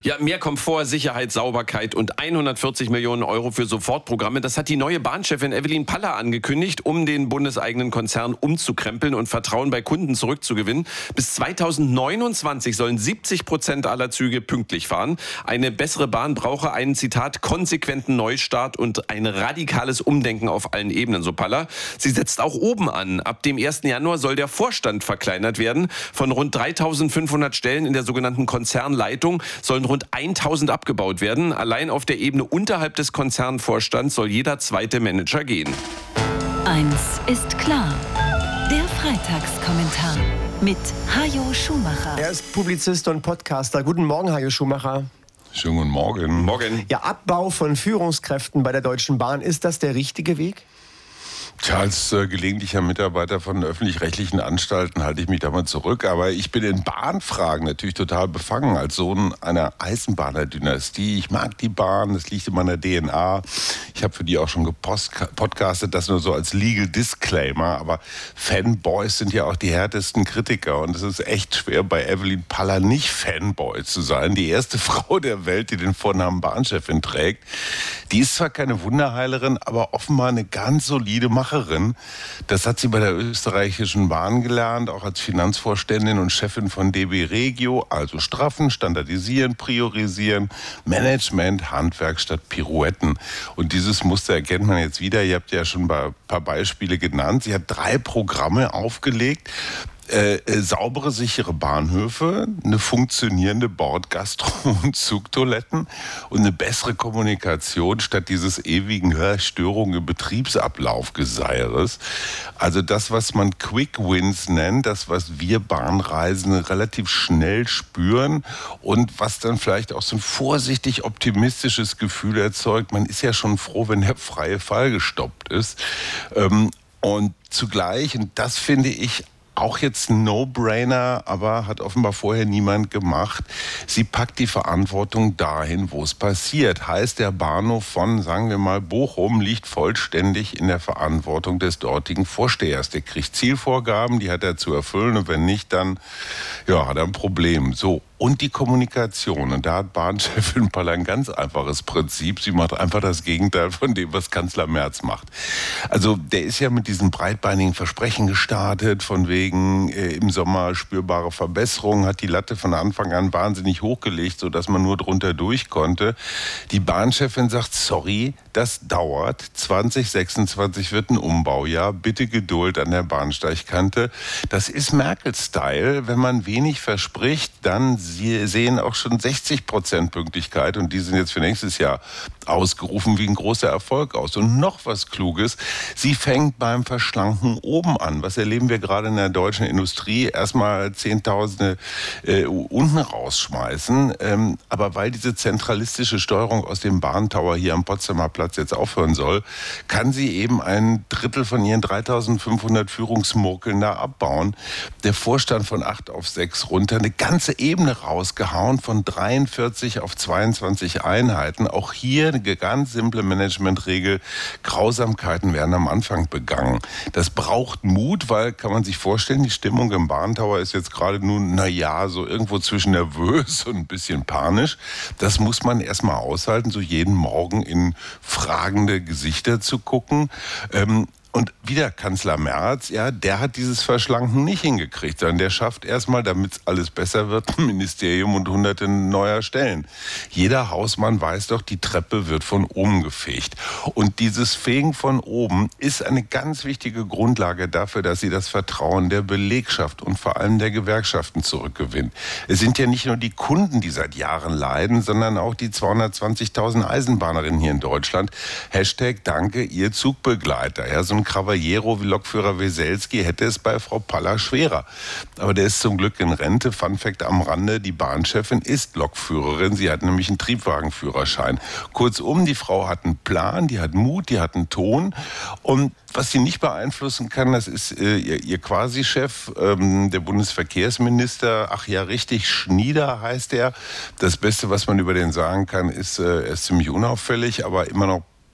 Ja, mehr Komfort, Sicherheit, Sauberkeit und 140 Millionen Euro für Sofortprogramme. Das hat die neue Bahnchefin Evelyn Paller angekündigt, um den bundeseigenen Konzern umzukrempeln und Vertrauen bei Kunden zurückzugewinnen. Bis 2029 sollen 70% aller Züge pünktlich fahren. Eine bessere Bahn brauche einen, Zitat, konsequenten Neustart und ein radikales Umdenken auf allen Ebenen, so Paller. Sie setzt auch oben an. Ab dem 1. Januar soll der Vorstand verkleinert werden. Von rund 3.500 Stellen in der sogenannten Konzernleitung sollen rund 1.000 abgebaut werden. Allein auf der Ebene unterhalb des Konzernvorstands soll jeder zweite Manager gehen. Eins ist klar. Der Freitagskommentar mit Hajo Schumacher. Er ist Publizist und Podcaster. Guten Morgen, Hajo Schumacher. Schönen guten Morgen. Morgen. Ja, Abbau von Führungskräften bei der Deutschen Bahn, ist das der richtige Weg? Tja, als gelegentlicher Mitarbeiter von öffentlich-rechtlichen Anstalten halte ich mich da mal zurück. Aber ich bin in Bahnfragen natürlich total befangen als Sohn einer Eisenbahner-Dynastie. Ich mag die Bahn, das liegt in meiner DNA. Ich habe für die auch schon gepodcastet, das nur so als Legal Disclaimer. Aber Fanboys sind ja auch die härtesten Kritiker. Und es ist echt schwer, bei Evelyn Paller nicht Fanboy zu sein. Die erste Frau der Welt, die den Vornamen Bahnchefin trägt. Die ist zwar keine Wunderheilerin, aber offenbar eine ganz solide Macherin. Das hat sie bei der österreichischen Bahn gelernt, auch als Finanzvorständin und Chefin von DB Regio. Also straffen, standardisieren, priorisieren, Management, Handwerk statt Pirouetten. Und dieses Muster erkennt man jetzt wieder. Ihr habt ja schon ein paar Beispiele genannt. Sie hat 3 Programme aufgelegt. Saubere, sichere Bahnhöfe, eine funktionierende Bordgastro- und Zugtoiletten und eine bessere Kommunikation statt dieses ewigen Störungen im Betriebsablaufgeseires. Also das, was man Quick Wins nennt, das, was wir Bahnreisende relativ schnell spüren und was dann vielleicht auch so ein vorsichtig optimistisches Gefühl erzeugt. Man ist ja schon froh, wenn der freie Fall gestoppt ist. Und zugleich, und das finde ich auch jetzt ein No-Brainer, aber hat offenbar vorher niemand gemacht. Sie packt die Verantwortung dahin, wo es passiert. Heißt, der Bahnhof von, sagen wir mal, Bochum liegt vollständig in der Verantwortung des dortigen Vorstehers. Der kriegt Zielvorgaben, die hat er zu erfüllen und wenn nicht, dann hat er ein Problem. So. Und die Kommunikation. Und da hat Bahnchefin Paller ein ganz einfaches Prinzip. Sie macht einfach das Gegenteil von dem, was Kanzler Merz macht. Also der ist ja mit diesen breitbeinigen Versprechen gestartet, von wegen im Sommer spürbare Verbesserungen, hat die Latte von Anfang an wahnsinnig hochgelegt, sodass man nur drunter durch konnte. Die Bahnchefin sagt, sorry, das dauert. 2026 wird ein Umbaujahr. Bitte Geduld an der Bahnsteigkante. Das ist Merkel-Style. Wenn man wenig verspricht, dann sehen auch schon 60% Pünktlichkeit und die sind jetzt für nächstes Jahr ausgerufen wie ein großer Erfolg aus. Und noch was Kluges, sie fängt beim Verschlanken oben an. Was erleben wir gerade in der deutschen Industrie? Erstmal Zehntausende unten rausschmeißen. Aber weil diese zentralistische Steuerung aus dem Bahntower hier am Potsdamer Platz jetzt aufhören soll, kann sie eben ein Drittel von ihren 3.500 Führungsmurkeln da abbauen. Der Vorstand von 8 auf 6 runter, eine ganze Ebene rausgehauen von 43 auf 22 Einheiten. Auch hier eine ganz simple Managementregel. Grausamkeiten werden am Anfang begangen. Das braucht Mut, weil, kann man sich vorstellen, die Stimmung im Bahntower ist jetzt gerade nun, so irgendwo zwischen nervös und ein bisschen panisch. Das muss man erstmal aushalten, so jeden Morgen in fragende Gesichter zu gucken. Und wieder Kanzler Merz, der hat dieses Verschlanken nicht hingekriegt, sondern der schafft erstmal, damit alles besser wird, ein Ministerium und hunderte neuer Stellen. Jeder Hausmann weiß doch, die Treppe wird von oben gefegt. Und dieses Fegen von oben ist eine ganz wichtige Grundlage dafür, dass sie das Vertrauen der Belegschaft und vor allem der Gewerkschaften zurückgewinnt. Es sind ja nicht nur die Kunden, die seit Jahren leiden, sondern auch die 220.000 Eisenbahnerinnen hier in Deutschland. #Danke, ihr Zugbegleiter. Ja, so ein Cavallero wie Lokführer Weselski hätte es bei Frau Paller schwerer. Aber der ist zum Glück in Rente. Fun Fact am Rande, die Bahnchefin ist Lokführerin. Sie hat nämlich einen Triebwagenführerschein. Kurzum, die Frau hat einen Plan, die hat Mut, die hat einen Ton. Und was sie nicht beeinflussen kann, das ist ihr Quasi-Chef, der Bundesverkehrsminister. Ach ja, richtig, Schnieder heißt er. Das Beste, was man über den sagen kann, ist, er ist ziemlich unauffällig, aber immer noch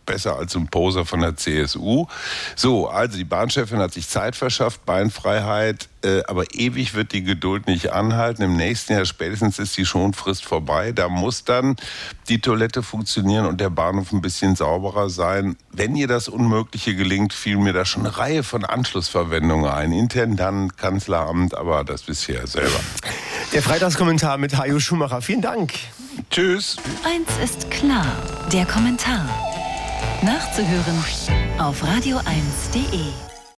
besser als ein Poser von der CSU. So, also die Bahnchefin hat sich Zeit verschafft, Beinfreiheit, aber ewig wird die Geduld nicht anhalten. Im nächsten Jahr spätestens ist die Schonfrist vorbei. Da muss dann die Toilette funktionieren und der Bahnhof ein bisschen sauberer sein. Wenn ihr das Unmögliche gelingt, fiel mir da schon eine Reihe von Anschlussverwendungen ein. Intendant, Kanzleramt, aber das wisst ihr ja selber. Der Freitagskommentar mit Hajo Schumacher. Vielen Dank. Tschüss. Eins ist klar, der Kommentar. Nachzuhören auf radio1.de.